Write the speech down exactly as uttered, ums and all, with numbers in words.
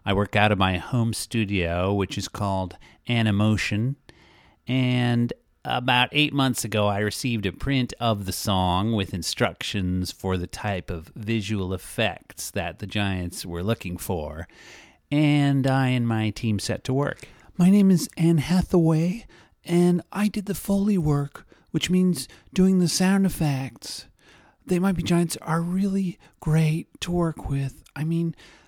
I work out of my home studio, which is called Animotion. And about eight months ago, I received a print of the song with instructions for the type of visual effects that the Giants were looking for. And I and my team set to work. My name is Anne Hathaway, and I did the Foley work, which means doing the sound effects. They Might Be Giants are really great to work with. I mean,